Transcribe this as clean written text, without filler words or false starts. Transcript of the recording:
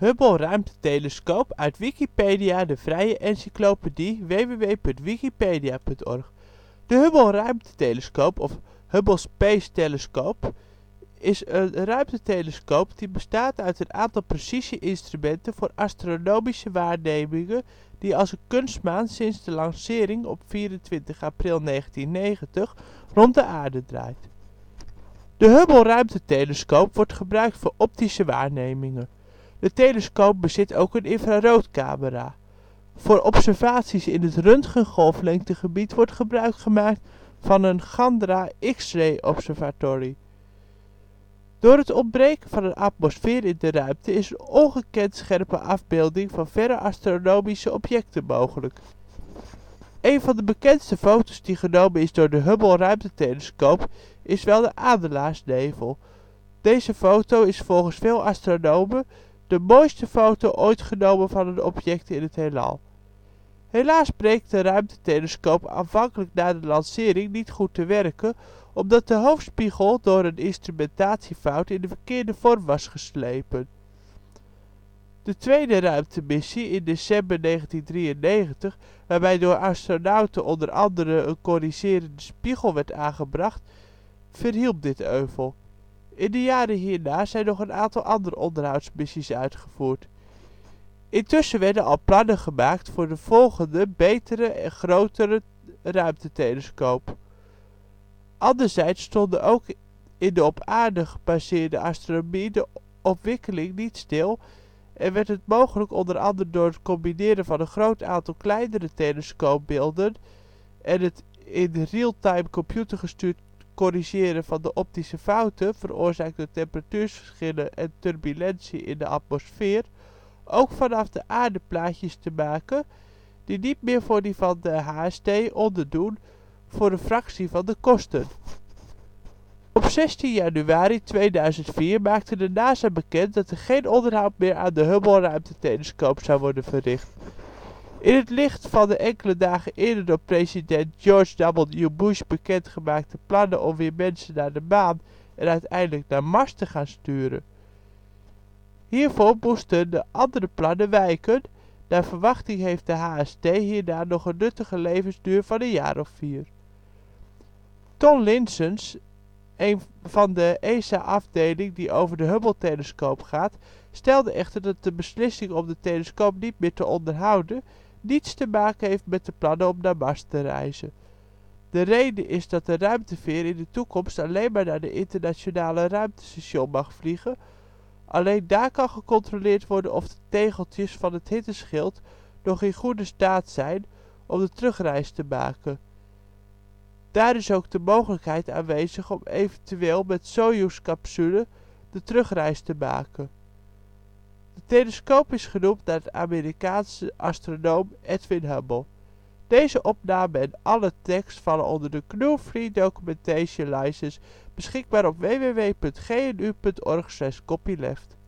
Hubble ruimtetelescoop, uit Wikipedia, de vrije encyclopedie. www.wikipedia.org. De Hubble ruimtetelescoop of Hubble Space Telescope is een ruimtetelescoop die bestaat uit een aantal precisie-instrumenten voor astronomische waarnemingen die als een kunstmaan sinds de lancering op 24 april 1990 rond de aarde draait. De Hubble ruimtetelescoop wordt gebruikt voor optische waarnemingen. De telescoop bezit ook een infraroodcamera. Voor observaties in het röntgengolflengtegebied wordt gebruik gemaakt van een Chandra X-ray Observatory. Door het ontbreken van een atmosfeer in de ruimte is een ongekend scherpe afbeelding van verre astronomische objecten mogelijk. Een van de bekendste foto's die genomen is door de Hubble ruimtetelescoop is wel de Adelaarsnevel. Deze foto is volgens veel astronomen de mooiste foto ooit genomen van een object in het heelal. Helaas bleek de ruimtetelescoop aanvankelijk na de lancering niet goed te werken, omdat de hoofdspiegel door een instrumentatiefout in de verkeerde vorm was geslepen. De tweede ruimtemissie in december 1993, waarbij door astronauten onder andere een corrigerende spiegel werd aangebracht, verhielp dit euvel. In de jaren hierna zijn nog een aantal andere onderhoudsmissies uitgevoerd. Intussen werden al plannen gemaakt voor de volgende, betere en grotere ruimtetelescoop. Anderzijds stonden ook in de op aarde gebaseerde astronomie de ontwikkeling niet stil en werd het mogelijk onder andere door het combineren van een groot aantal kleinere telescoopbeelden en het in real-time computergestuurd corrigeren van de optische fouten veroorzaakt door temperatuurverschillen en turbulentie in de atmosfeer, ook vanaf de aarde plaatjes te maken die niet meer voor die van de HST onderdoen voor een fractie van de kosten. Op 16 januari 2004 maakte de NASA bekend dat er geen onderhoud meer aan de Hubble ruimtetelescoop zou worden verricht. In het licht van de enkele dagen eerder door president George W. Bush bekendgemaakte plannen om weer mensen naar de maan en uiteindelijk naar Mars te gaan sturen. Hiervoor moesten de andere plannen wijken. Naar verwachting heeft de HST hierna nog een nuttige levensduur van een jaar of 4. Ton Linsens, een van de ESA-afdeling die over de Hubble-telescoop gaat, stelde echter dat de beslissing om de telescoop niet meer te onderhouden niets te maken heeft met de plannen om naar Mars te reizen. De reden is dat de ruimteveer in de toekomst alleen maar naar de internationale ruimtestation mag vliegen. Alleen daar kan gecontroleerd worden of de tegeltjes van het hitteschild nog in goede staat zijn om de terugreis te maken. Daar is ook de mogelijkheid aanwezig om eventueel met Sojoez-capsule de terugreis te maken. De telescoop is genoemd naar de Amerikaanse astronoom Edwin Hubble. Deze opname en alle tekst vallen onder de GNU Free Documentation License, beschikbaar op www.gnu.org/copyleft.